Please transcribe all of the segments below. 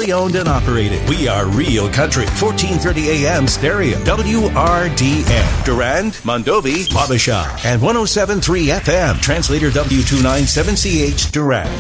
locally owned and operated. We are Real Country, 1430 AM stereo, WRDN. Durand, Mondovi, Wabasha, and 107.3 FM, translator W297CH, Durand.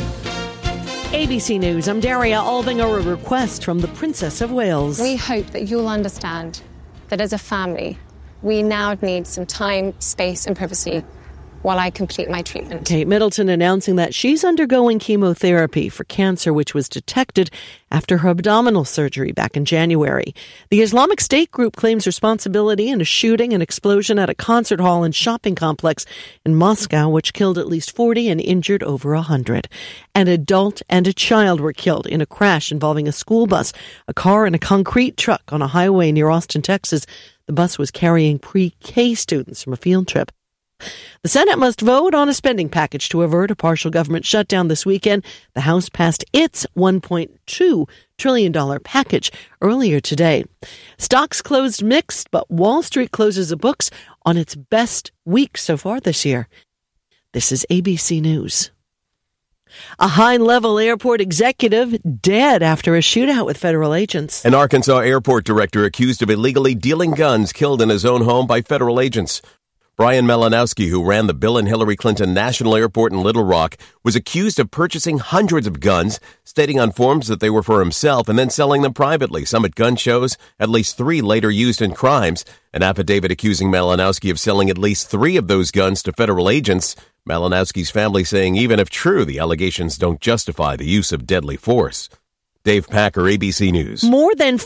ABC News, I'm Daria Albinger. A request from the Princess of Wales. We hope that you'll understand that as a family, we now need some time, space and privacy while I complete my treatment. Kate Middleton announcing that she's undergoing chemotherapy for cancer, which was detected after her abdominal surgery back in January. The Islamic State group claims responsibility in a shooting and explosion at a concert hall and shopping complex in Moscow, which killed at least 40 and injured over 100. An adult and a child were killed in a crash involving a school bus, a car, and a concrete truck on a highway near Austin, Texas. The bus was carrying pre-K students from a field trip. The Senate must vote on a spending package to avert a partial government shutdown this weekend. The House passed its $1.2 trillion package earlier today. Stocks closed mixed, but Wall Street closes the books on its best week so far this year. This is ABC News. A high-level airport executive dead after a shootout with federal agents. An Arkansas airport director accused of illegally dealing guns killed in his own home by federal agents. Brian Malinowski, who ran the Bill and Hillary Clinton National Airport in Little Rock, was accused of purchasing hundreds of guns, stating on forms that they were for himself and then selling them privately, some at gun shows, at least 3 later used in crimes. An affidavit accusing Malinowski of selling at least 3 of those guns to federal agents. Malinowski's family saying even if true, the allegations don't justify the use of deadly force. Dave Packer, ABC News. More than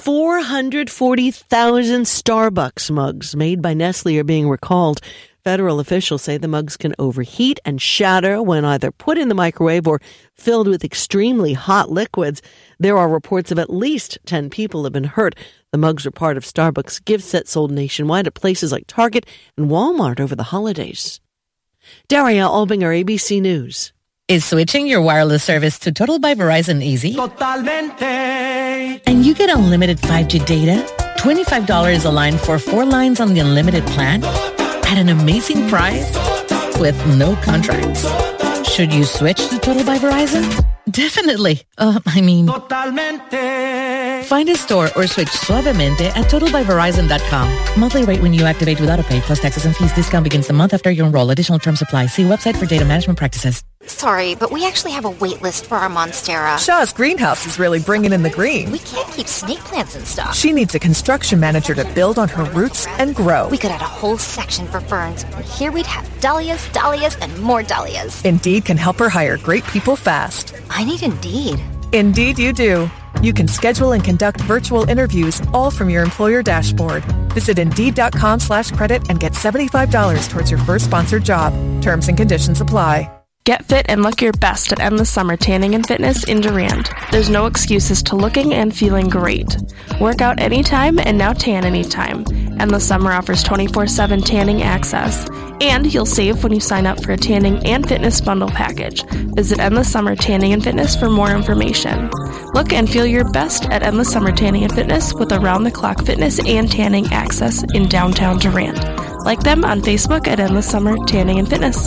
440,000 Starbucks mugs made by Nestle are being recalled. Federal officials say the mugs can overheat and shatter when either put in the microwave or filled with extremely hot liquids. There are reports of at least 10 people have been hurt. The mugs are part of Starbucks gift sets sold nationwide at places like Target and Walmart over the holidays. Daria Albinger, ABC News. Is switching your wireless service to Total by Verizon easy? Totalmente. And you get unlimited 5G data, $25 a line for 4 lines on the unlimited plan, at an amazing price, with no contracts. Should you switch to Total by Verizon? Definitely. Totalmente. Find a store or switch suavemente at totalbyverizon.com. Monthly rate when you activate without a pay plus taxes and fees. Discount begins the month after you enroll. Additional terms apply. See website for data management practices. Sorry, but we actually have a wait list for our Monstera. Shaw's greenhouse is really bringing in the green. We can't keep snake plants in stock. She needs a construction manager to build on her roots and grow. We could add a whole section for ferns. And here we'd have dahlias, dahlias, and more dahlias. Indeed can help her hire great people fast. I need Indeed. Indeed you do. You can schedule and conduct virtual interviews all from your employer dashboard. Visit Indeed.com/credit and get $75 towards your first sponsored job. Terms and conditions apply. Get fit and look your best at Endless Summer Tanning and Fitness in Durand. There's no excuses to looking and feeling great. Work out anytime and now tan anytime. Endless Summer offers 24/7 tanning access. And you'll save when you sign up for a tanning and fitness bundle package. Visit Endless Summer Tanning and Fitness for more information. Look and feel your best at Endless Summer Tanning and Fitness with around-the-clock fitness and tanning access in downtown Durand. Like them on Facebook at Endless Summer Tanning and Fitness.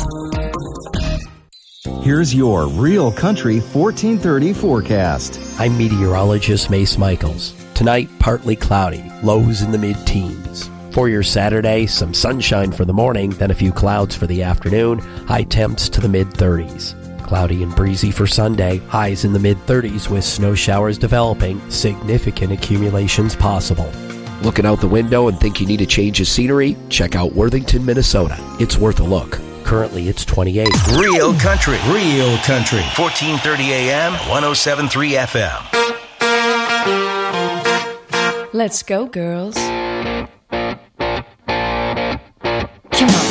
Here's your Real Country 1430 forecast. I'm meteorologist Mace Michaels. Tonight, partly cloudy, lows in the mid-teens. For your Saturday, some sunshine for the morning, then a few clouds for the afternoon, high temps to the mid-30s. Cloudy and breezy for Sunday, highs in the mid-30s with snow showers developing, significant accumulations possible. Looking out the window and think you need a change of scenery? Check out Worthington, Minnesota. It's worth a look. Currently, it's 28. Real Country, 1430 AM, 107.3 FM. Let's go, girls. Come on.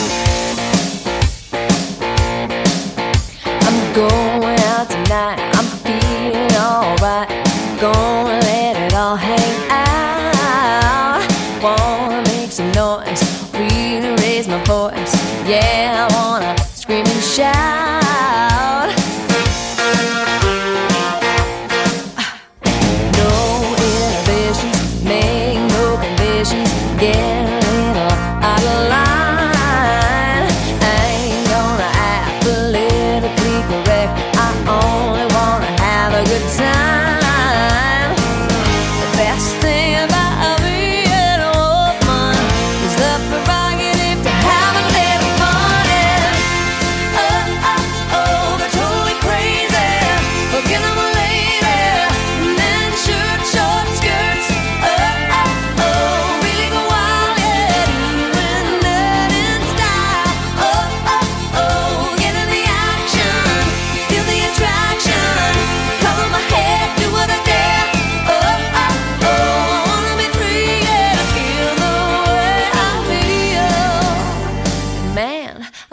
I'm going out tonight. I'm feeling alright. Gonna let it all hang out. Wanna make some noise, really raise my voice. Yeah, I wanna scream and shout. No inhibitions, make no conditions. Get a little out of line. I ain't gonna act politically correct. I only wanna have a good time.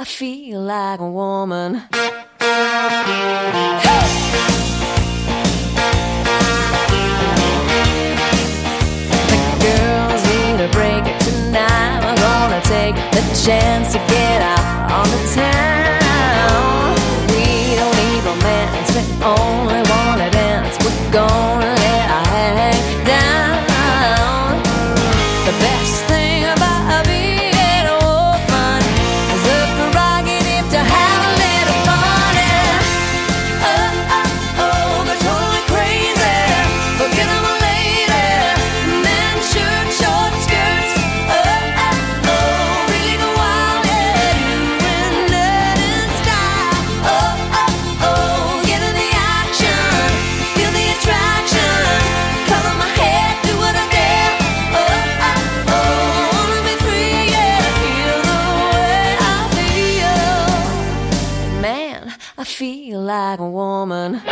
I feel like a woman. Break it tonight. We're gonna take the chance to get out on the town. We don't need romance, we only wanna dance. We're gonna let our hang down. The best thing about being a woman is the prerogative to have a little fun. Oh, oh, oh, they're totally crazy. Forget I'm a lady. Men shoot short skirts. I feel like a woman.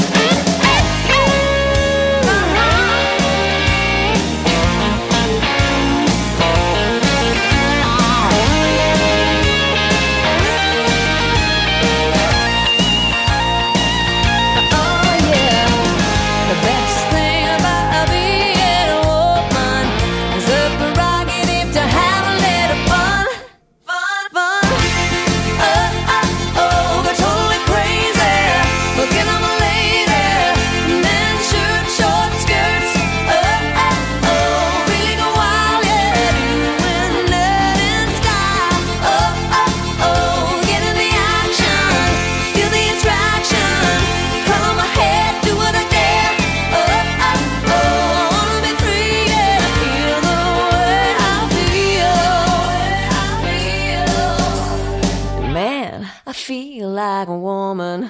Like a woman.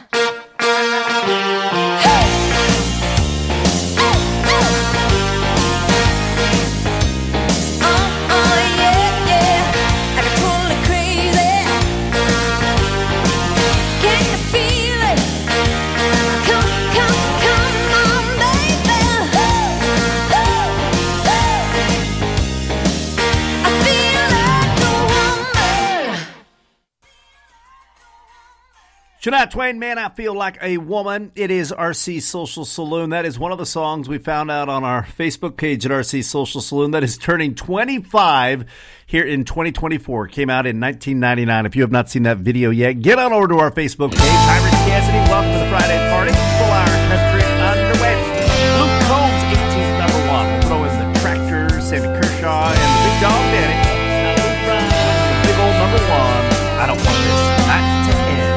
Shania Twain, Man, I Feel Like a Woman. It is RC Social Saloon. That is one of the songs we found out on our Facebook page at RC Social Saloon. That is turning 25 here in 2024. Came out in 1999. If you have not seen that video yet, get on over to our Facebook page. Hi, Rich Cassidy. Welcome to the Friday party. Full hour country underway. Luke Combs, 18th number one. We'll throw in the Tractor, Sammy Kershaw, and the Big Dog Danny. Now, Luke Brown, the big old number one. I don't want this not to end.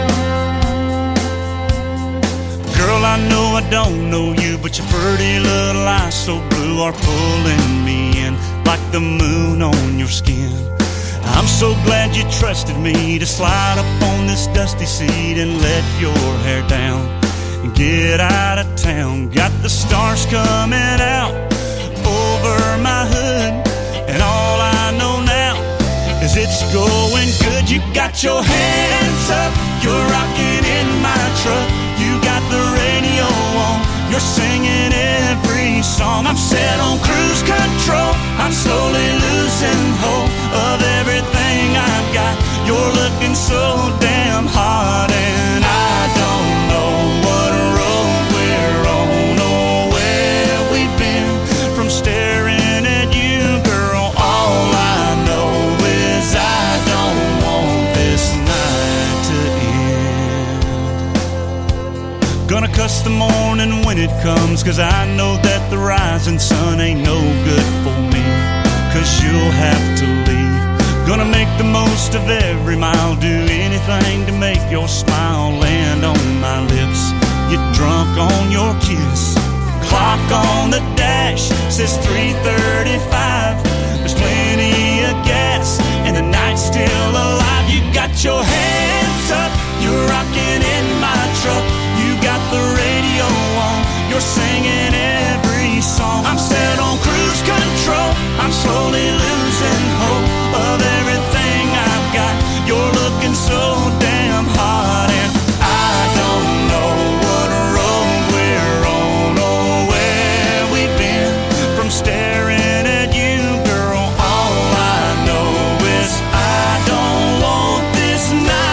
Girl, I know I don't know you, but your pretty little eyes so blue are pulling me in like the moon on your skin. I'm so glad you trusted me to slide up on this dusty seat and let your hair down and get out of town. Got the stars coming out over my hood, and all I know now is it's going good. You got your hands up, you're rocking in my truck. You got the radio on, you're singing every song. I'm set on cruise control, I'm slowly losing hope of everything I've got. You're looking so damn hot, and I don't know what road we're on or where we've been. From staring at you, girl, all I know is I don't want this night to end. Gonna cuss the morning when it comes, 'cause I know that the rising sun ain't no good for me, 'cause you'll have to leave. Gonna make the most of every mile, do anything to make your smile land on my lips. Get drunk on your kiss. Clock on the dash says 3:35. There's plenty of gas and the night's still alive. You got your hands up, you're rocking in my truck. You got the radio on, you're singing every song. I'm set on cruise control, I'm slowly losing hope of everything I've got. You're looking so damn hot, and I don't know what road we're on or where we've been. From staring at you, girl, all I know is I don't want this night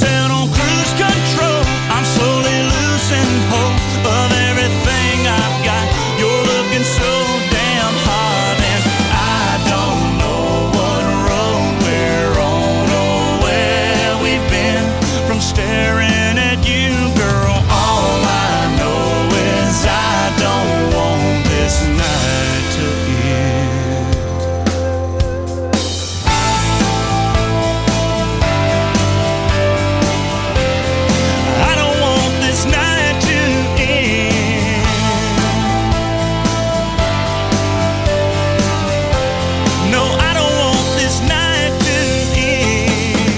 out on cruise control. I'm slowly losing hope of everything I've got. You're looking so damn hot, and I don't know what road we're on or where we've been from staring at you, girl. All I know is I don't want this night to end. I don't want this night to end. No, I don't want this night to end.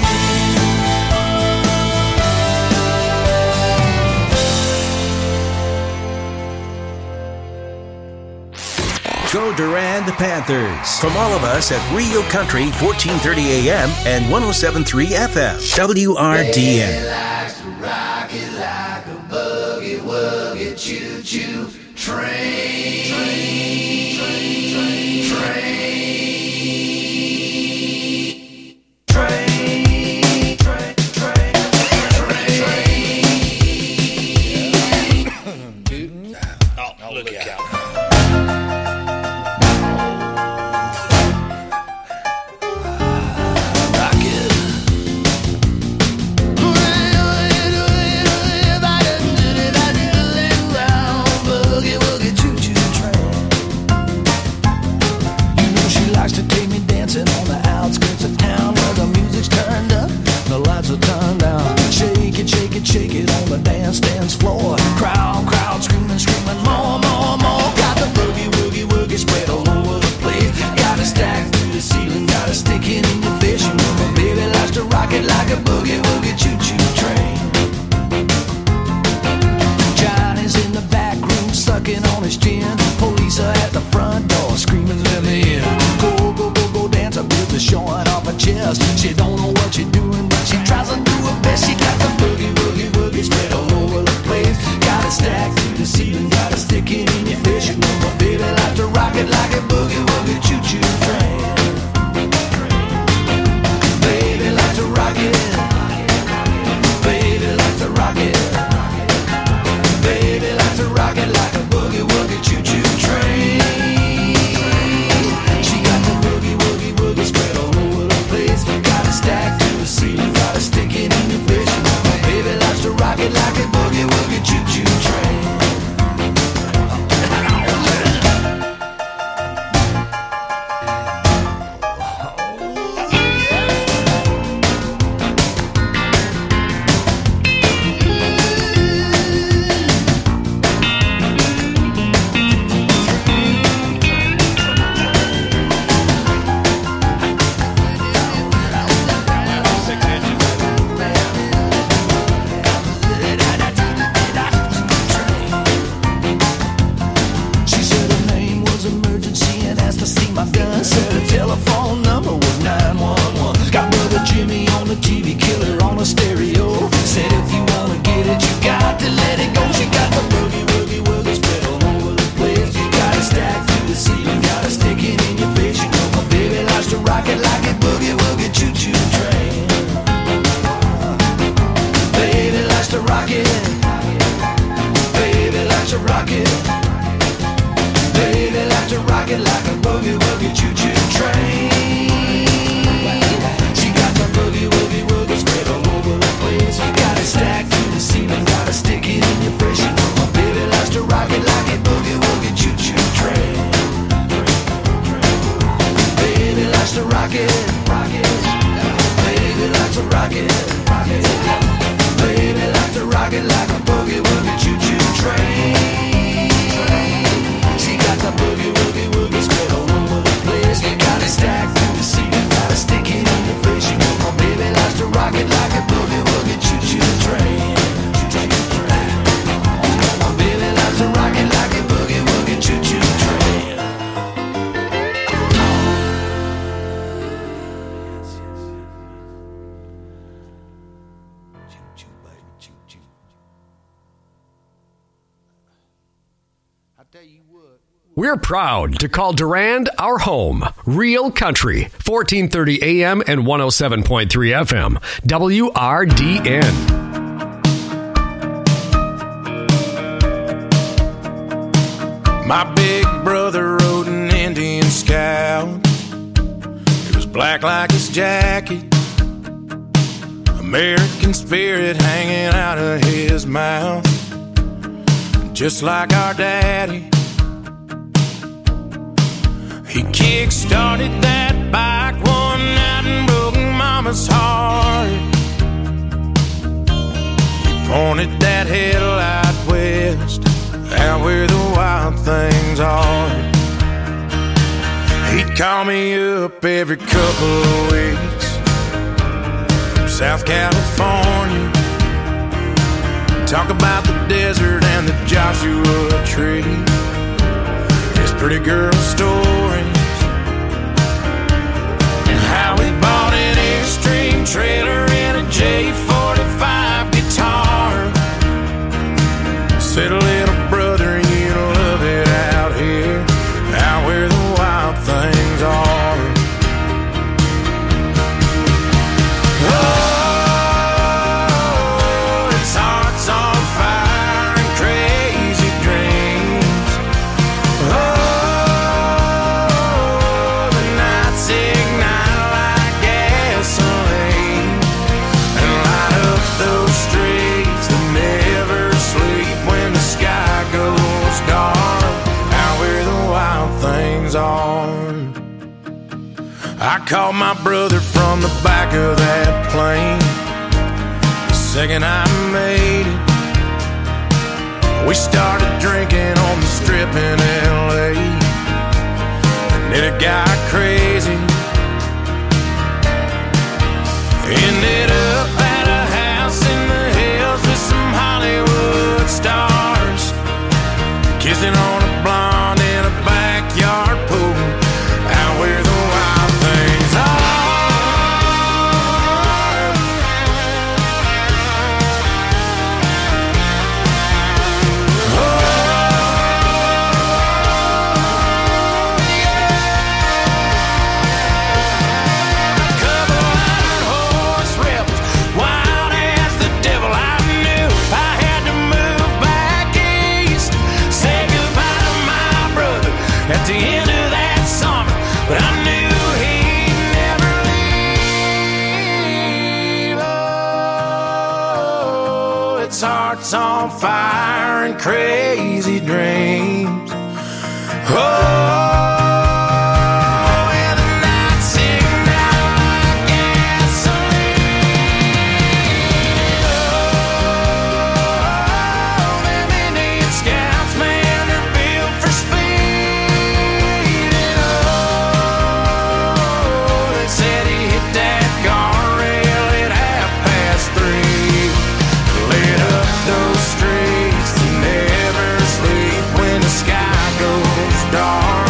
Go Durand Panthers. From all of us at Rio Country, 1430 AM and 107.3 FM. WRDN. Likes to rock it like a boogie woogie choo choo train. Oh, look out. Shake it on the dance floor. Crowd screaming, more. Got the boogie spread all over the place. Got it stacked to the ceiling, got it sticking in your face. You know my baby likes to rock it like a boogie choo-choo train. Johnny's in the back room sucking on his chin. Police are at the front door screaming, let me in. Go dance, a bitch showing off her chest. She don't know what she's doing, but she tries to do her best. She got the boogie spread all over the place. Got it stacked to the ceiling, got it sticking in your face. You know my baby like to rock it like a boogie choo-choo train. Baby like to rock it. Baby like to rock it. Baby like to rock it like a boogie choo-choo train. She got the boogie spread all over the place. Got it stacked to the ceiling, got it sticking in your face. You know my baby likes to rock it like a boogie choo-choo train. I tell you what. We're proud to call Durand our home. Real Country, 1430 AM and 107.3 FM. WRDN. My big brother rode an Indian Scout. It was black like his jacket, American spirit hanging out of his mouth, just like our daddy. He kick-started that bike one night and broke Mama's heart. He pointed that headlight west, out where the wild things are. He'd call me up every couple of weeks from South California, talk about the desert and the Joshua Tree, his pretty girl stories, and how he bought an Airstream trailer and a J45 guitar. Said, little brother, you love it out here, out where the wild things are. Oh, his heart's on fire and crazy dreams. Oh, the nights ignite like gasoline and light up those streets that never sleep when the sky goes dark, out where the wild things are. I called my brother from the back of that plane the second I made it. We started drinking on the strip in LA, and then it got crazy. Ended up at a house in the hills with some Hollywood stars, kissing on a blonde in a backyard pool, out where the wild things are. Couple iron horse rebels, wild as the devil. I knew I had to move back east, say goodbye to my brother at the end of that summer, but I knew he'd never leave. Oh, its heart's on fire and crazy dreams. Oh, and the nights ignite like gasoline. Oh, them Indian Scouts, man, they're built for speed. Oh, they said he hit that guardrail at 3:30, lit up those streets that never sleep when the sky goes dark.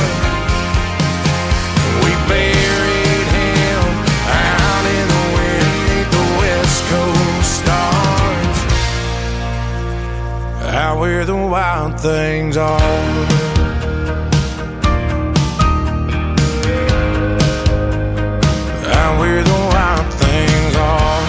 We buried him out in the wind beneath the West Coast stars, out where the wild things are. Out where the wild things are.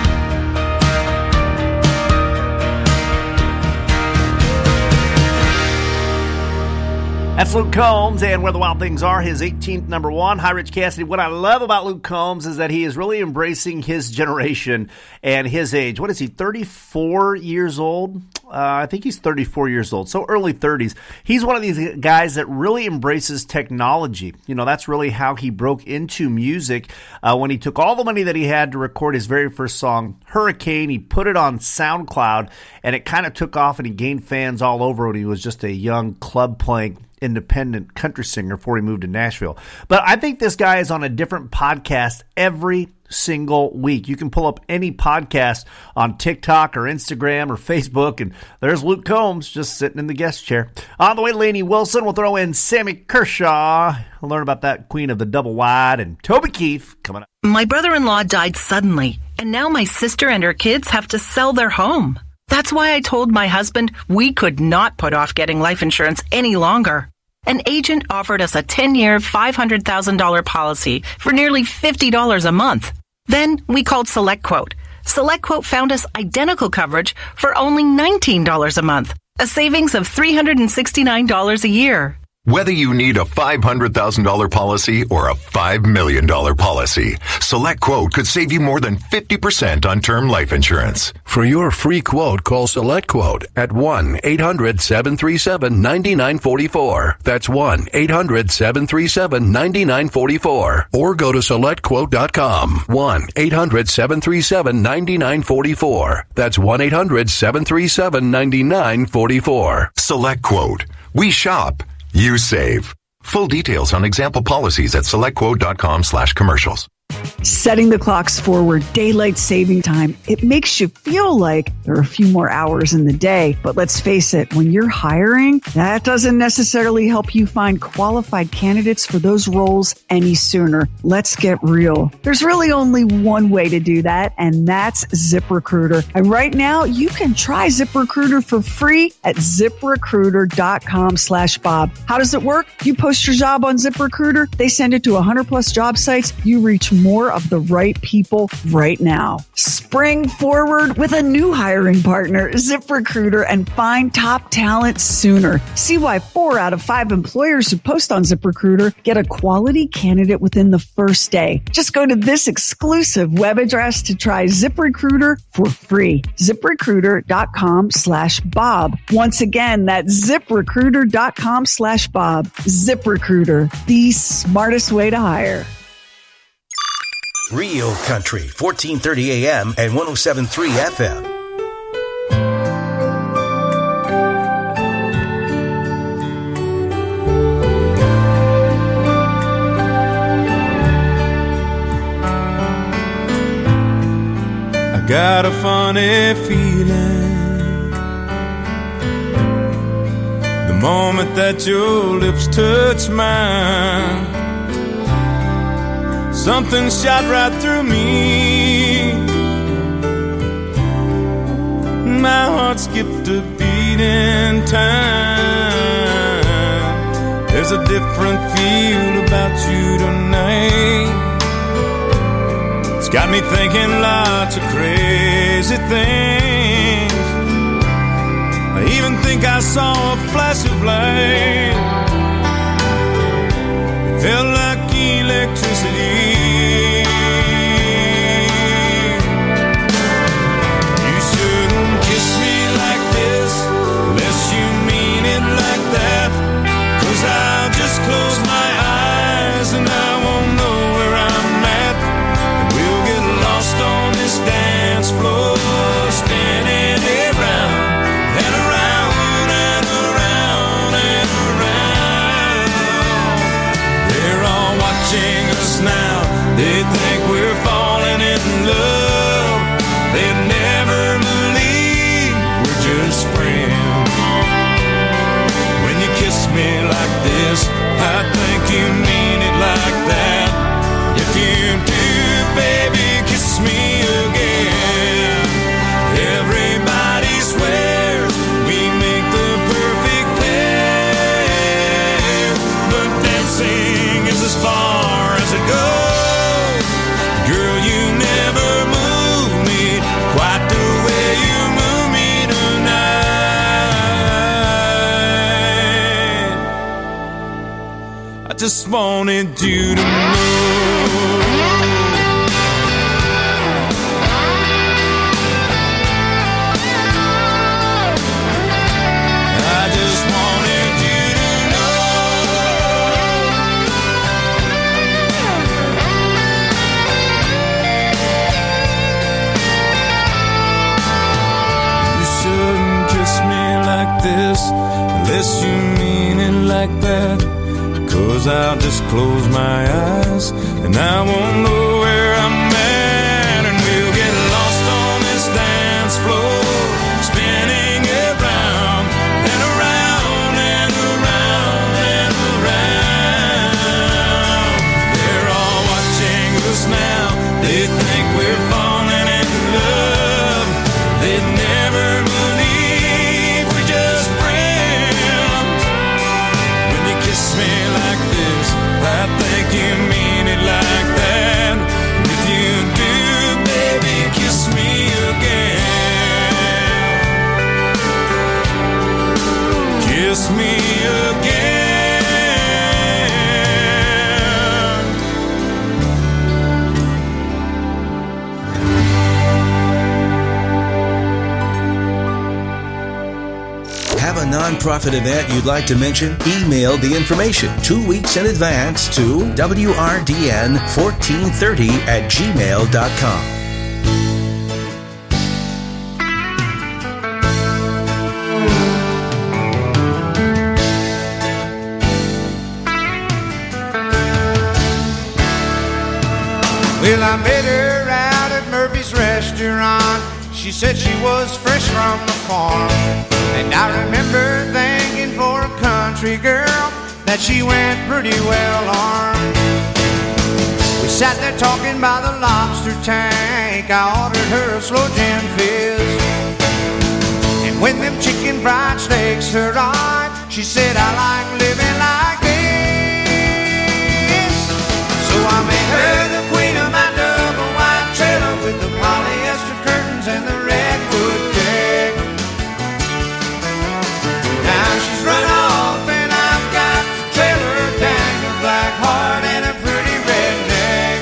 That's Luke Combs and Where the Wild Things Are, his 18th number one. Hi, Rich Cassidy. What I love about Luke Combs is that he is really embracing his generation and his age. What is he, 34 years old? I think he's 34 years old, so early 30s. He's one of these guys that really embraces technology. You know, that's really how he broke into music when he took all the money that he had to record his very first song, Hurricane. He put it on SoundCloud, and it kind of took off, and he gained fans all over when he was just a young club-playing independent country singer before he moved to Nashville. But I think this guy is on a different podcast every single week. You can pull up any podcast on TikTok or Instagram or Facebook, and there's Luke Combs just sitting in the guest chair. On the way, Lainey Wilson. We'll throw in Sammy Kershaw. We'll learn about that queen of the double wide, and Toby Keith coming up. My brother-in-law died suddenly, and now my sister and her kids have to sell their home. That's why I told my husband we could not put off getting life insurance any longer. An agent offered us a 10-year, $500,000 policy for nearly $50 a month. Then we called SelectQuote. SelectQuote found us identical coverage for only $19 a month, a savings of $369 a year. Whether you need a $500,000 policy or a $5 million policy, SelectQuote could save you more than 50% on term life insurance. For your free quote, call SelectQuote at 1-800-737-9944. That's 1-800-737-9944. Or go to SelectQuote.com. 1-800-737-9944. That's 1-800-737-9944. SelectQuote. We shop. You save. Full details on example policies at SelectQuote.com/commercials. Setting the clocks forward, daylight saving time, it makes you feel like there are a few more hours in the day. But let's face it, when you're hiring, that doesn't necessarily help you find qualified candidates for those roles any sooner. Let's get real. There's really only one way to do that, and that's ZipRecruiter. And right now, you can try ZipRecruiter for free at ZipRecruiter.com/Bob. How does it work? You post your job on ZipRecruiter, they send it to 100 plus job sites, you reach more of the right people right now. Spring forward with a new hiring partner, ZipRecruiter, and find top talent sooner. See why 4 out of 5 employers who post on ZipRecruiter get a quality candidate within the first day. Just go to this exclusive web address to try ZipRecruiter for free. ZipRecruiter.com/Bob. Once again, that's ZipRecruiter.com/Bob. ZipRecruiter, the smartest way to hire. Real Country, 1430 AM and 107.3 FM. I got a funny feeling the moment that your lips touch mine. Something shot right through me. My heart skipped a beat in time. There's a different feel about you tonight. It's got me thinking lots of crazy things. I even think I saw a flash of light. It felt like electricity. You shouldn't kiss me like this unless you mean it like that, 'cause I'll just close my eyes and I won't know where I'm at, and we'll get lost on this dance floor, spinning around and around and around and around. They're all watching us now. They think we're falling in love. They never believe we're just friends. When you kiss me like this, I think you mean it like that. If you do, baby, kiss me again. Everybody swears we make the perfect pair, but dancing is as far as it goes. Girl, you never move me quite the way you move me tonight. I just wanted you to know. I just wanted you to know. You shouldn't kiss me like this unless you mean it like that, 'cause I'll just close my eyes and I won't know where I'm at, and we'll get lost on this dance floor, spinning around and around and around and around. They're all watching us now. They think we're falling in love. They'd never believe we're just friends. When you kiss kiss me again. Have a nonprofit event you'd like to mention? Email the information 2 weeks in advance to wrdn1430@gmail.com. Well, I met her out at Murphy's restaurant. She said she was fresh from the farm. And I remember thinking for a country girl that she went pretty well armed. We sat there talking by the lobster tank. I ordered her a slow gin fizz. And when them chicken fried steaks arrived, she said, I like living like this. So I made her the queen of my double wide trailer with the polyester curtains and the redwood deck. Now she's run off and I've got the trailer, dang, a black heart and a pretty redneck.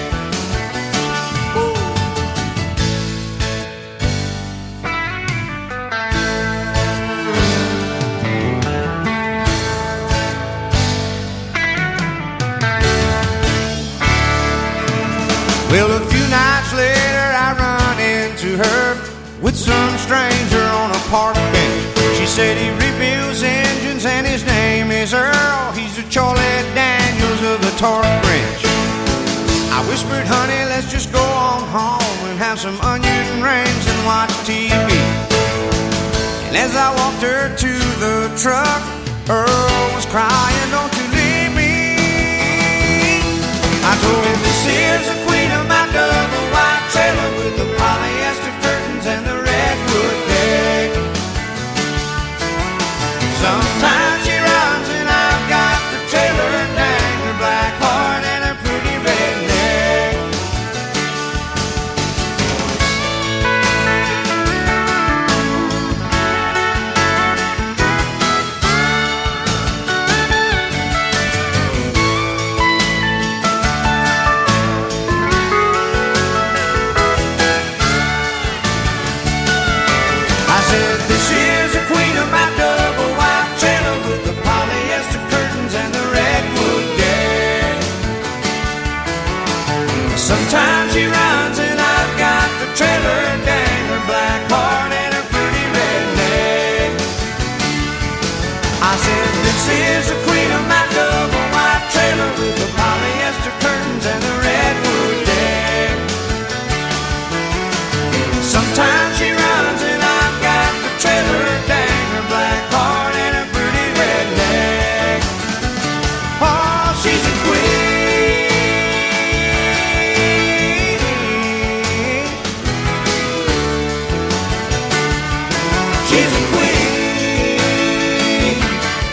Well, a few nights later I run into her with some stranger on a park bench. She said he rebuilds engines and his name is Earl. He's the Charlie Daniels of the torque wrench. I whispered, honey, let's just go on home and have some onion rings and watch TV. And as I walked her to the truck, Earl was crying, don't you leave me. I told him, this here's the queen of my double wide trailer with the polyester curtains and the redwood deck. Sometimes she runs and I've got the trailer, dang, her black heart and her pretty redneck. I said, this is the queen of my double wide trailer with the polyester curtains and the redwood deck. Sometimes she runs and I've got the trailer, dang, her black heart and her pretty redneck. I said, this is the queen of my double wide trailer with the polyester curtains and the redwood deck. Sometimes she runs and I've got the trailer, dang, her black heart and her pretty redneck. Oh, she's a queen. She's a queen.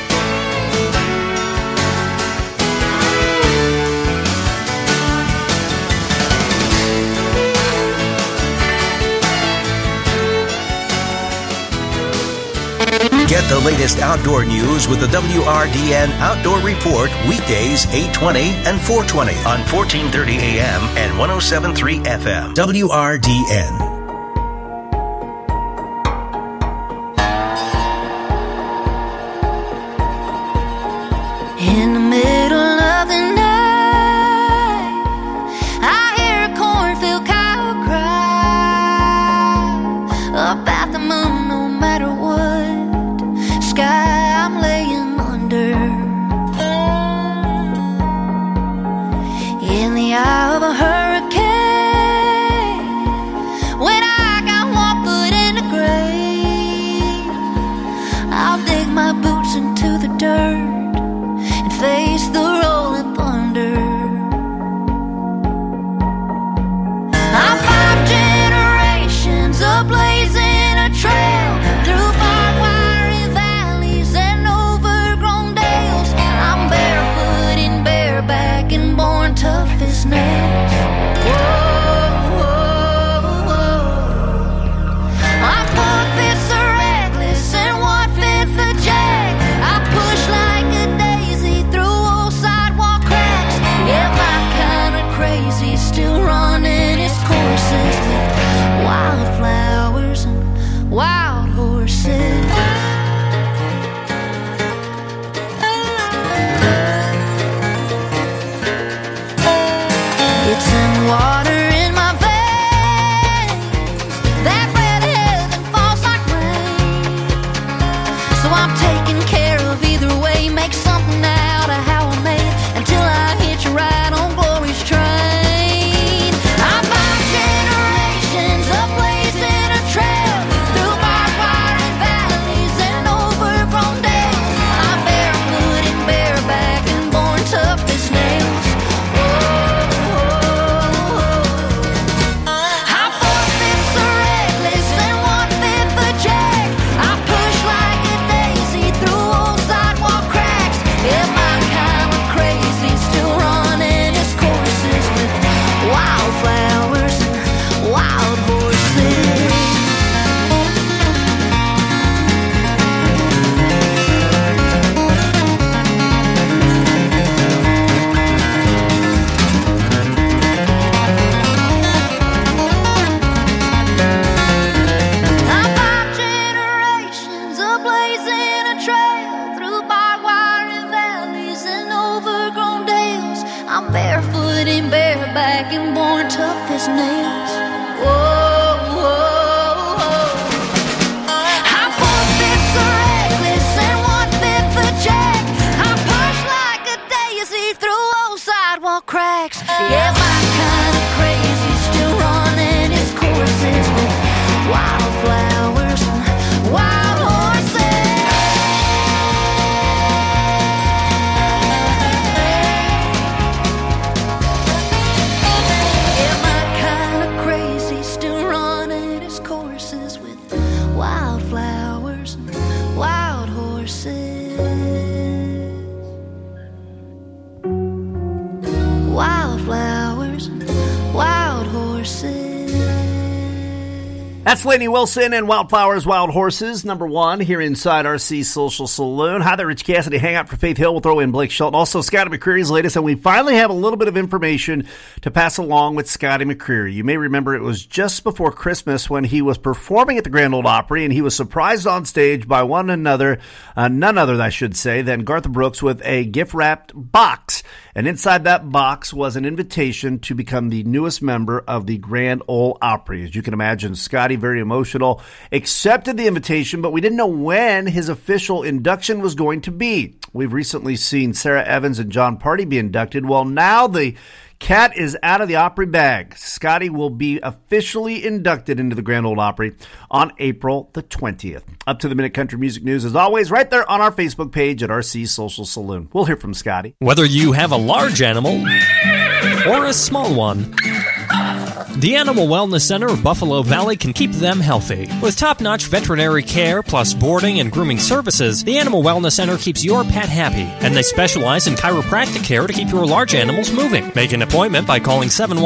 Get the latest outdoor news with the WRDN Outdoor Report weekdays 8:20 and 4:20 on 1430 AM and 107.3 FM. WRDN. In the middle of the night, I hear a cornfield cow cry about the moon, no matter what sky I'm laying under. In the eye of a hurricane, when I got one foot in the grave, I'll dig my boots into the dirt and face the rolling thunder. I'm 5 generations of blazing a trail through horses. It's in water in my veins, that red heaven falls like rain. So I'm taking care of either way, make something out of how I made until I hit you right on glory's train. I'm 5 generations of blazing a trail through barbed wire and valleys and overgrown dales. I'm barefoot and bareback and born tough as nails. That's Lainey Wilson and Wildflowers, Wild Horses, number 1 here inside RC Social Saloon. Hi there, Rich Cassidy. Hang out for Faith Hill. We'll throw in Blake Shelton. Also, Scotty McCreery's latest, and we finally have a little bit of information to pass along with Scotty McCreery. You may remember it was just before Christmas when he was performing at the Grand Ole Opry, and he was surprised on stage by none other, I should say, than Garth Brooks with a gift-wrapped box. And inside that box was an invitation to become the newest member of the Grand Ole Opry. As you can imagine, Scotty, very emotional, accepted the invitation, but we didn't know when his official induction was going to be. We've recently seen Sarah Evans and John Party be inducted. Well, now the cat is out of the Opry bag. Scotty will be officially inducted into the Grand Ole Opry on April the 20th. Up to the minute country music news, as always, right there on our Facebook page at RC Social Saloon. We'll hear from Scotty. Whether you have a large animal or a small one, the Animal Wellness Center of Buffalo Valley can keep them healthy. With top-notch veterinary care plus boarding and grooming services, the Animal Wellness Center keeps your pet happy, and they specialize in chiropractic care to keep your large animals moving. Make an appointment by calling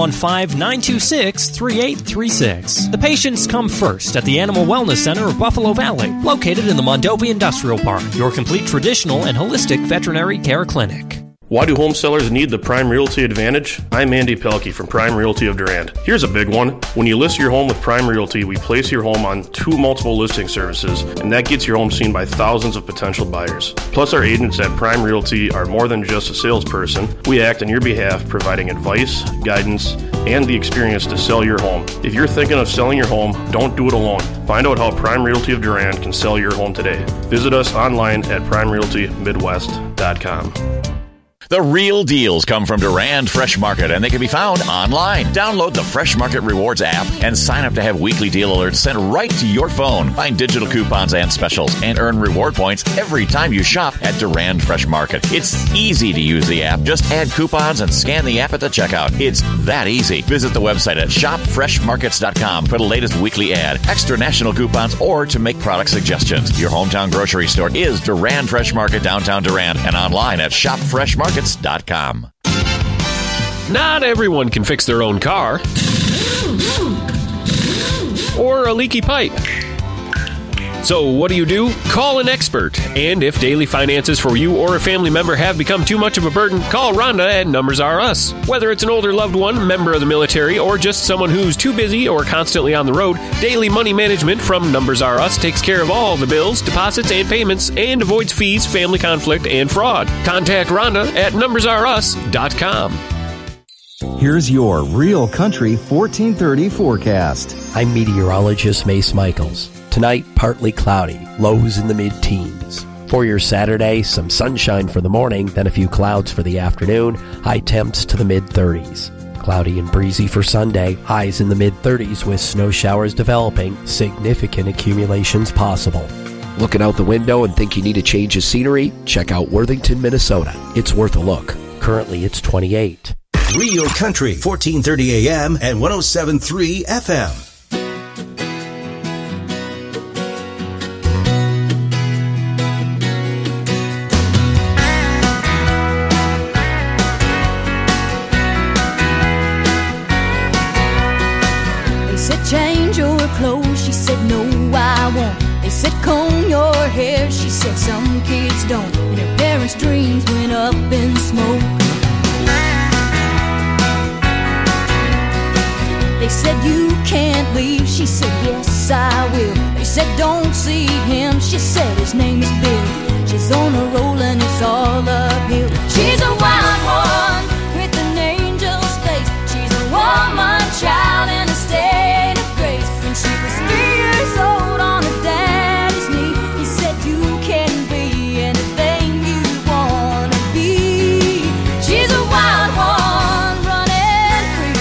715-926-3836. The patients come first at the Animal Wellness Center of Buffalo Valley, located in the Mondovi Industrial Park, your complete traditional and holistic veterinary care clinic. Why do home sellers need the Prime Realty Advantage? I'm Andy Pelkey from Prime Realty of Durand. Here's a big one. When you list your home with Prime Realty, we place your home on 2 multiple listing services, and that gets your home seen by thousands of potential buyers. Plus, our agents at Prime Realty are more than just a salesperson. We act on your behalf, providing advice, guidance, and the experience to sell your home. If you're thinking of selling your home, don't do it alone. Find out how Prime Realty of Durand can sell your home today. Visit us online at primerealtymidwest.com. The real deals come from Durand Fresh Market, and they can be found online. Download the Fresh Market Rewards app and sign up to have weekly deal alerts sent right to your phone. Find digital coupons and specials and earn reward points every time you shop at Durand Fresh Market. It's easy to use the app. Just add coupons and scan the app at the checkout. It's that easy. Visit the website at shopfreshmarkets.com for the latest weekly ad, extra national coupons, or to make product suggestions. Your hometown grocery store is Durand Fresh Market, downtown Durand, and online at shopfreshmarkets.com. Not everyone can fix their own car or a leaky pipe. So what do? Call an expert. And if daily finances for you or a family member have become too much of a burden, call Rhonda at Numbers R Us. Whether it's an older loved one, member of the military, or just someone who's too busy or constantly on the road, Daily Money Management from Numbers R Us takes care of all the bills, deposits, and payments and avoids fees, family conflict, and fraud. Contact Rhonda at numbersrus.com. Here's your Real Country 1430 forecast. I'm meteorologist Mace Michaels. Tonight, partly cloudy, lows in the mid-teens. For your Saturday, some sunshine for the morning, then a few clouds for the afternoon, high temps to the mid-30s. Cloudy and breezy for Sunday, highs in the mid-30s with snow showers developing, significant accumulations possible. Looking out the window and think you need a change of scenery? Check out Worthington, Minnesota. It's worth a look. Currently, it's 28. Real Country, 1430 AM and 107.3 FM. Change your clothes, she said no I won't. They said comb your hair, she said some kids don't. And her parents' dreams went up in smoke. They said you can't leave, she said yes I will. They said don't see him, she said his name is Bill. She's on a roll and it's all uphill. She's a wild one with an angel's face. She's a woman child in a state. She was 3 years old on her daddy's knee. He said you can be anything you wanna be. She's a wild one running free.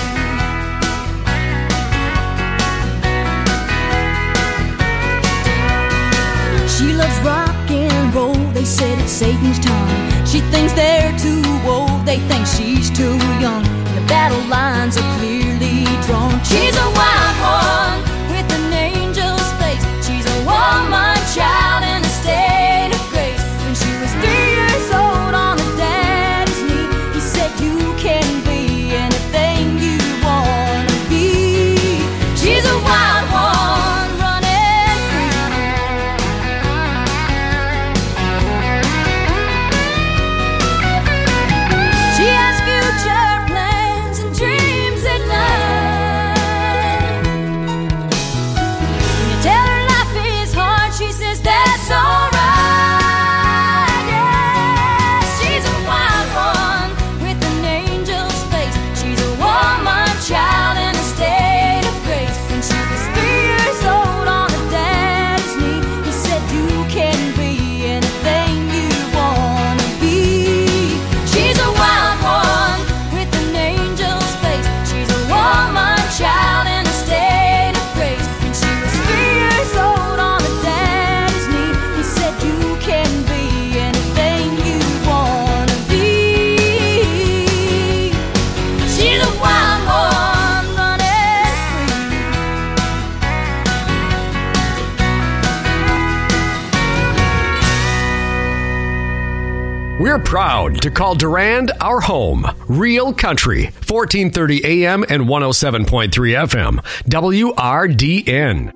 She loves rock and roll. They said it's Satan's tongue. She thinks they're too old. They think she's too young. And the battle lines are clearly drawn. She's a wild one. Woman, child in a state of grace. When she was 3 years old on her daddy's knee, he said you can be anything you wanna be. She's a wild one running free. She has future plans and dreams at night. When you tell her she says that's alright, yeah. She's a wild one with an angel's face. She's a woman child in a state of grace. When she was 3 years old on her daddy's knee, he said you can be anything you wanna be. She's a wild one with an angel's face. She's a woman child in a state of grace. When she was 3 years old on her daddy's knee, he said you can be anything you wanna be. She's a wild one running free. We're proud to call Durand our home. Real Country, 1430 AM and 107.3 FM. WRDN.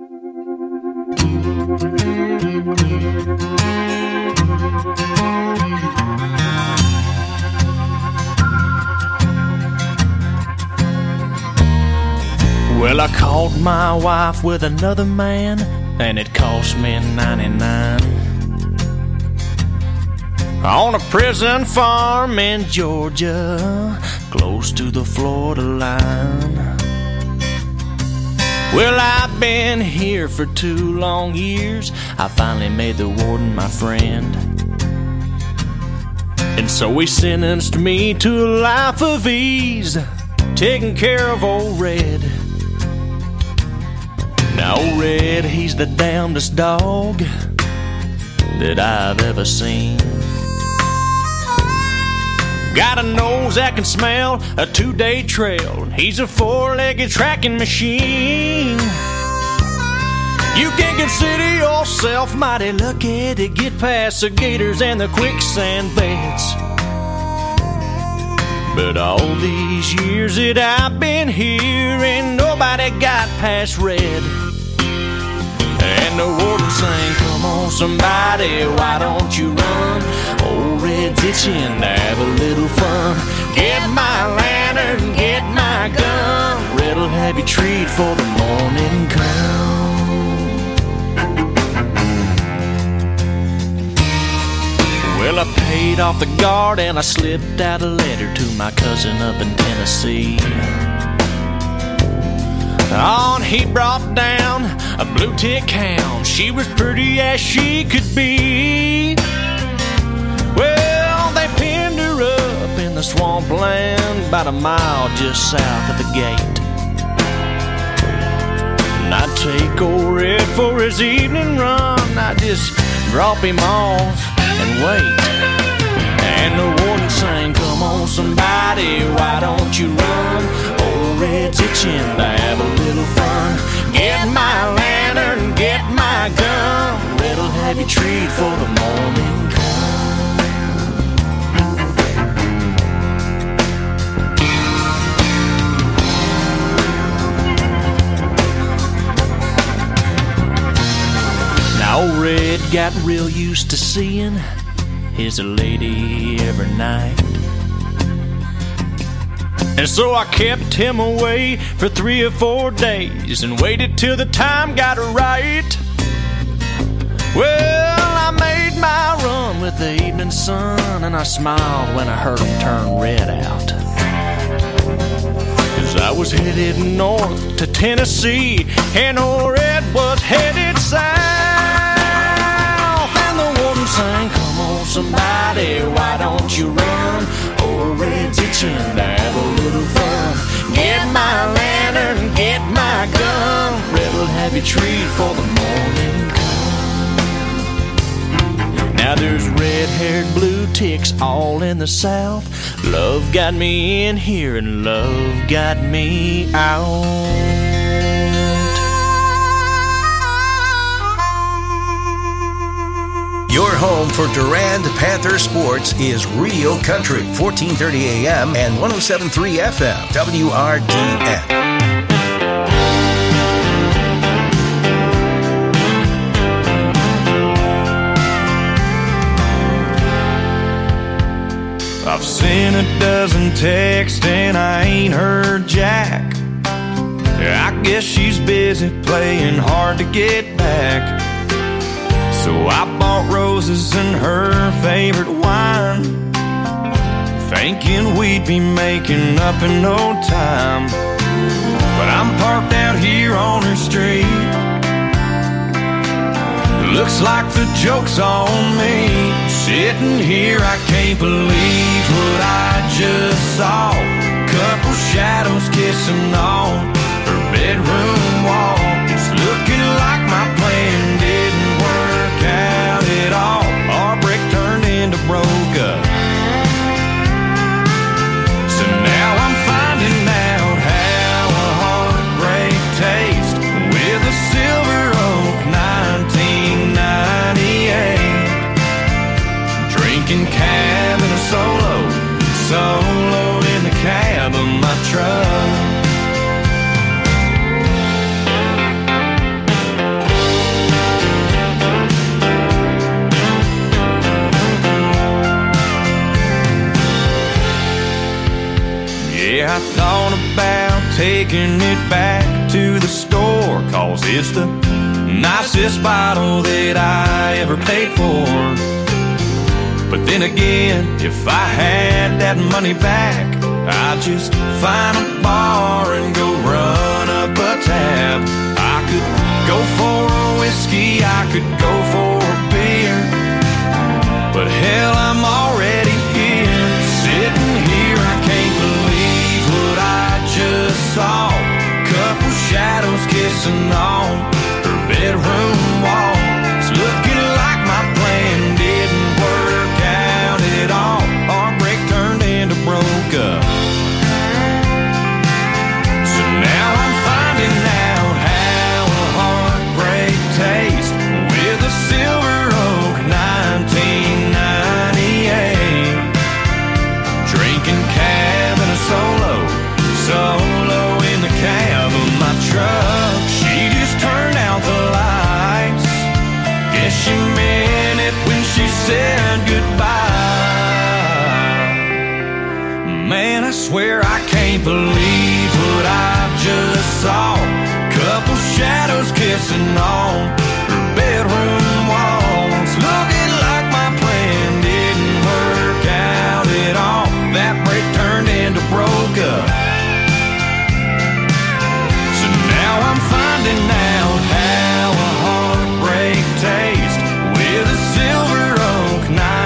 Well, I caught my wife with another man, and it cost me $99. On a prison farm in Georgia, close to the Florida line. Well, I've been here for 2 long years. I finally made the warden my friend. And so he sentenced me to a life of ease, taking care of old Red. Now old Red, he's the damnedest dog that I've ever seen. Got a nose that can smell a 2-day trail. He's a 4-legged tracking machine. You can consider yourself mighty lucky to get past the gators and the quicksand beds. But all these years that I've been here, ain't nobody got past Red. And the warden sang on, somebody, why don't you run? Old Red's itching to have a little fun. Get my lantern, get my gun. Red'll have you treat for the morning come. Well, I paid off the guard and I slipped out a letter to my cousin up in Tennessee. On he brought down a blue tick hound. She was pretty as she could be. Well, they pinned her up in the swampland about a mile just south of the gate. And I'd take old Red for his evening run. I'd just drop him off and wait. And the warden sang, come on, somebody, why don't you run? Old Red's itching to have a little fun. Get my lantern, get my gun. Red'll have you treat for the morning come. Now old Red got real used to seeing his lady every night. And so I kept him away for 3 or 4 days and waited till the time got right. Well, I made my run with the evening sun, and I smiled when I heard him turn Red out. 'Cause I was headed north to Tennessee, and old Red was headed south. And the warden sang, come on, somebody, why don't you run? Old Red's itching to have a little fun. Get my lantern, get my gun. Red'll have you treat for the morning come. Now there's red-haired blue ticks all in the south. Love got me in here and love got me out. Your home for Durand Panther sports is Real Country, 1430 AM and 107.3 FM, WRDN. I've sent a dozen texts and I ain't heard jack. I guess she's busy playing hard to get back. So I bought roses and her favorite wine, thinking we'd be making up in no time. But I'm parked out here on her street. Looks like the joke's on me. Sitting here, I can't believe what I just saw. Couple shadows kissing on her bedroom wall. It's looking like my plan didn't work out at all. Our brick turned into broke up. So now I'm finding out how a heartbreak tastes with a Silver Oak 1998. Drinking cab in a solo in the cab of my truck. Yeah, I thought about taking it back to the store, 'cause it's the nicest bottle that I ever paid for. But then again, if I had that money back, I'd just find a bar and go run up a tab. I could go for a whiskey, I could go for a beer, but hell, I'm already here. Sitting here, I can't believe what I just saw. Couple shadows kissing on her bedroom wall. It's looking like my plan didn't work out at all. Our break turned into broke up. So now I'm finding out how a heartbreak tastes with a Silver Oak 1998. Drinking cab in a solo in the cab of my truck. She just turned out the lights. Guess she can't believe what I just saw. Couple shadows kissing on her bedroom walls. Looking like my plan didn't work out at all. That break turned into broke up. So now I'm finding out how a heartbreak tastes with a Silver Oak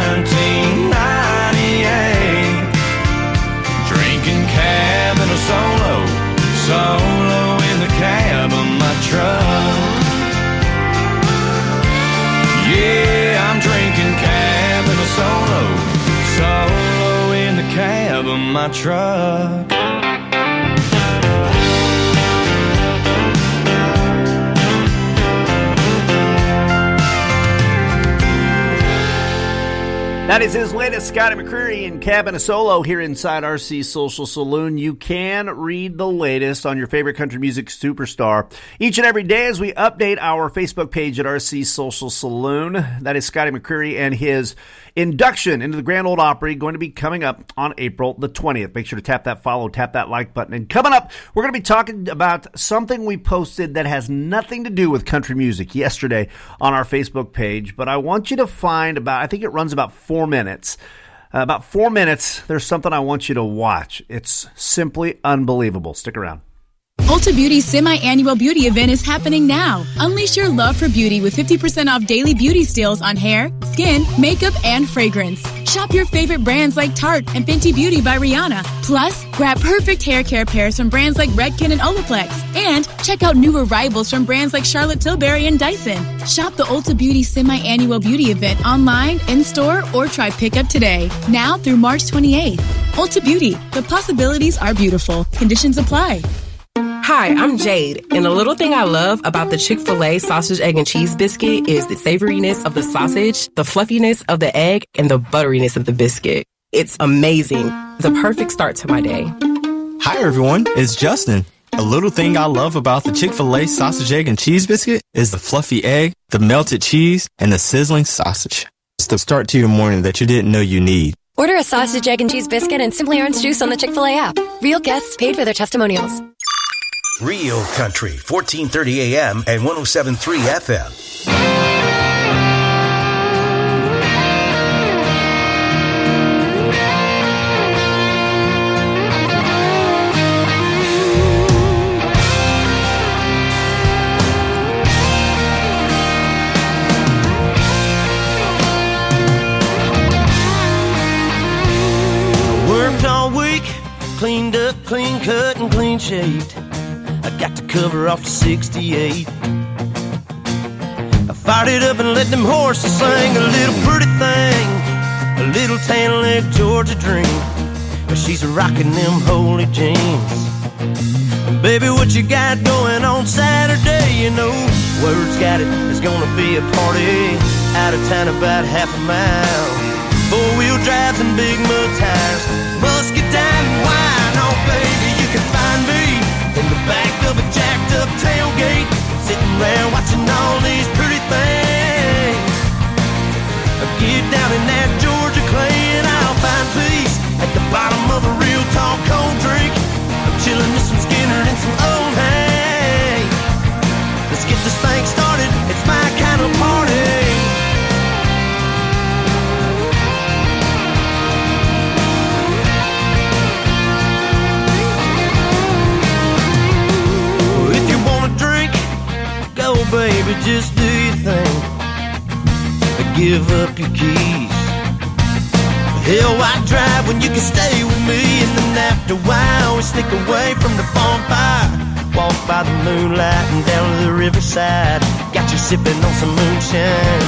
1998. Drinking Cabana solo in the cab of my truck. Yeah, I'm drinking Cabana solo in the cab of my truck. That is his latest, Scotty McCreery and Cabana Solo here inside RC Social Saloon. You can read the latest on your favorite country music superstar each and every day as we update our Facebook page at RC Social Saloon. That is Scotty McCreery and his induction into the Grand Ole Opry going to be coming up on April the 20th. Make sure to tap that follow, tap that like button. And coming up, we're going to be talking about something we posted that has nothing to do with country music yesterday on our Facebook page. But I want you to find I think it runs about 4 minutes. About 4 minutes, there's something I want you to watch. It's simply unbelievable. Stick around. Ulta Beauty's semi-annual beauty event is happening now. Unleash your love for beauty with 50% off daily beauty steals on hair, skin, makeup, and fragrance. Shop your favorite brands like Tarte and Fenty Beauty by Rihanna. Plus, grab perfect hair care pairs from brands like Redken and Olaplex. And check out new arrivals from brands like Charlotte Tilbury and Dyson. Shop the Ulta Beauty semi-annual beauty event online, in-store, or try pickup today. Now through March 28th. Ulta Beauty. The possibilities are beautiful. Conditions apply. Hi, I'm Jade, and the little thing I love about the Chick-fil-A sausage, egg, and cheese biscuit is the savoriness of the sausage, the fluffiness of the egg, and the butteriness of the biscuit. It's amazing. The perfect start to my day. Hi, everyone. It's Justin. A little thing I love about the Chick-fil-A sausage, egg, and cheese biscuit is the fluffy egg, the melted cheese, and the sizzling sausage. It's the start to your morning that you didn't know you need. Order a sausage, egg, and cheese biscuit and Simply Orange juice on the Chick-fil-A app. Real guests paid for their testimonials. Real Country, 1430 AM and 107.3 FM. Worked all week, cleaned up, clean cut, and clean shaved. I got to cover off the 68. I fired it up and let them horses sing. A little pretty thing, a little tan leg Georgia dream. But she's rocking them holy jeans. And baby, what you got going on Saturday? You know, word's got it, there's gonna be a party out of town about half a mile. Four-wheel drives and big mud tires, musket down and wine. Oh baby, you can find me in the back of a jacked up tailgate, sitting around watching all these pretty things. I get down in that Georgia clay and I'll find peace at the bottom of a real tall cold drink. I'm chilling with some Skinner and some old hay. Let's get this thing started, it's my kind of party. Go baby, just do your thing. Give up your keys. Hell, why drive when you can stay with me? And then after a while, we sneak away from the bonfire. Walk by the moonlight and down to the riverside. Got you sipping on some moonshine.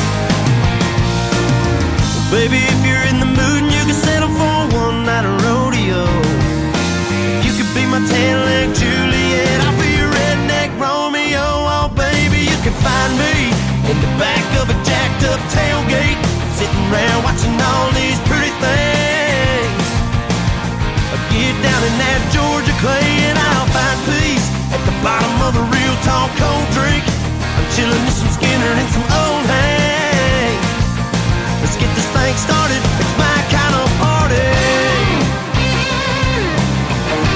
Well, baby, if you're in the mood and you can settle for one night of rodeo, you could be my tan-leg Juliet, I'll be your redneck Romeo. Oh baby, you can find me in the back of a jacked up tailgate, sitting around watching all these pretty things. I get down in that Georgia clay and I'll find peace at the bottom of a real tall cold drink. I'm chilling with some Skinner and some old hay. Let's get this thing started, it's my kind of party.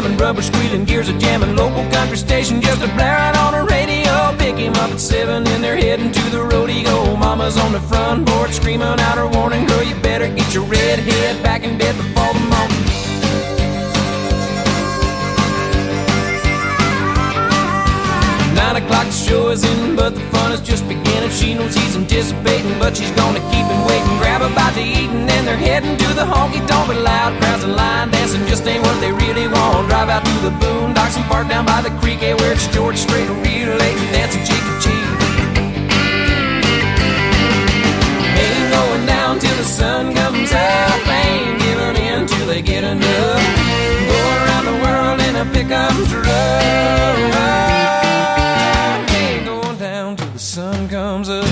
slamming, rubber squealing, gears a jamming. Local country station just a blaring on the radio. Pick him up at 7 and they're heading to the rodeo. Mama's on the front porch screaming out her warning. Girl, you better get your red head back in bed before the morning. 9 o'clock, the show is in, but the fun is just beginning. She knows he's anticipating, but she's gonna keep him waiting. Grab a bite to eat, and then they're heading to the honky-tonk. But loud crowds and line dancing just ain't what they really want. Drive out to the boondocks and park down by the creek, where it's George Strait, relating, dancing cheek to cheek. Ain't going down till the sun comes up. Ain't giving in till they get enough. Go around the world in a pickup truck. The sun comes up.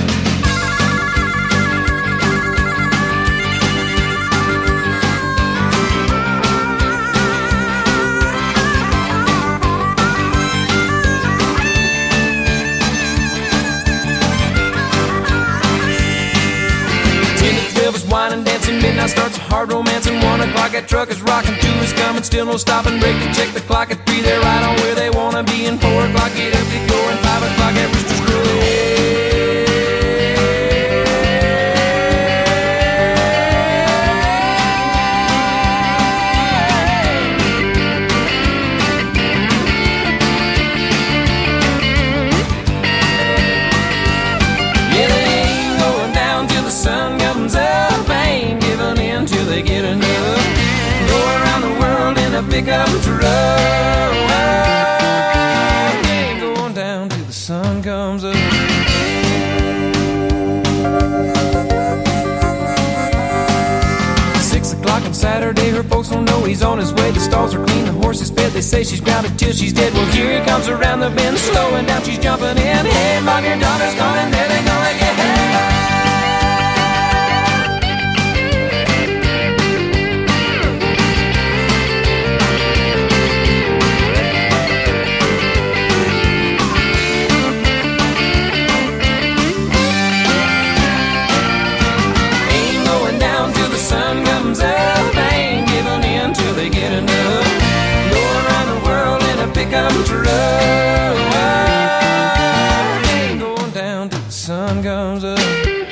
Wine dancing, midnight starts a hard romancing. 1 o'clock, that truck is rocking. 2 is coming, still no stopping. Break to check the clock at 3, they're right on where they wanna be. And 4 o'clock, get up, get going. 5 o'clock, that rooster's crowing. Yeah, they ain't going down till the sun comes up. They get enough. Go around the world in a pickup truck. Ain't going down till the sun comes up. 6 o'clock on Saturday, her folks don't know he's on his way. The stalls are clean, the horse is fed. They say she's grounded till she's dead. Well, here he comes around the bend, slowing down, she's jumping in. Hey, mom, your daughter's gone, and there they go again. Pickup truck. Ain't going down till the sun comes up.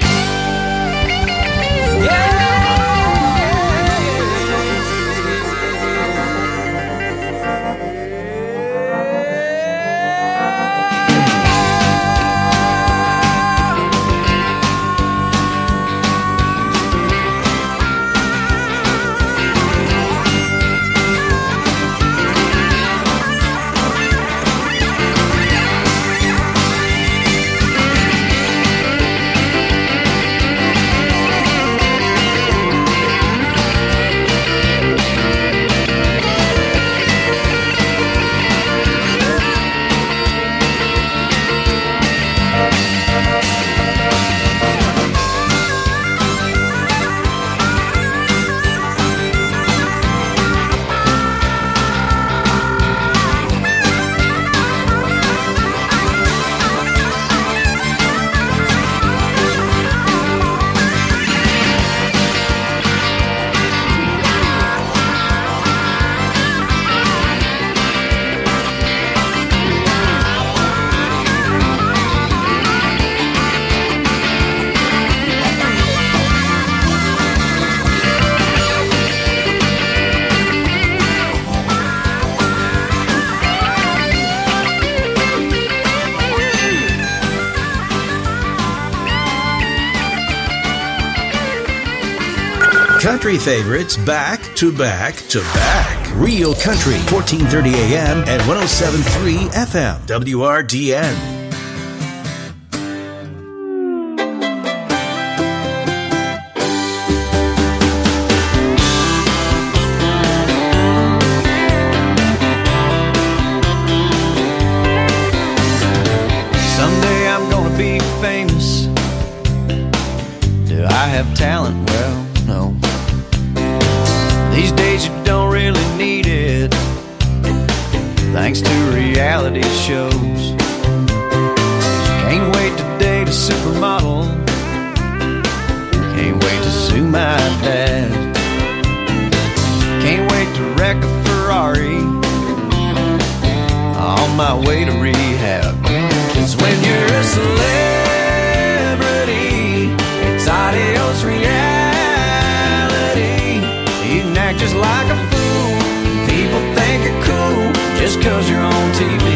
Country favorites back to back to back. Real Country, 1430 AM and 107.3 FM. WRDN. Someday I'm gonna be famous. Do I have talent? Well, no. These days you don't really need it, thanks to reality shows. Can't wait to date a supermodel, can't wait to sue my dad. Can't wait to wreck a Ferrari my way to rehab. 'Cause when you're a celebrity, it's adios reality. You can act just like a fool, people think you're cool just 'cause you're on TV.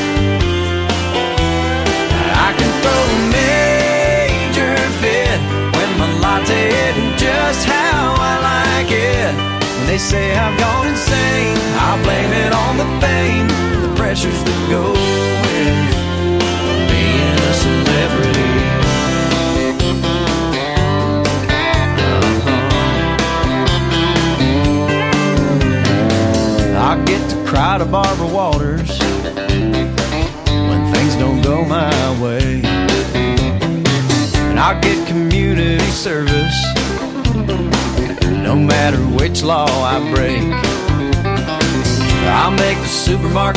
I can throw a major fit when my latte isn't just how I like it. When they say I've gone insane, I blame it on the fame, the pressures that go with being a celebrity. I get to cry to Barbara Walters when things don't go my way, and I get community service no matter which law I break. I'll make the supermarket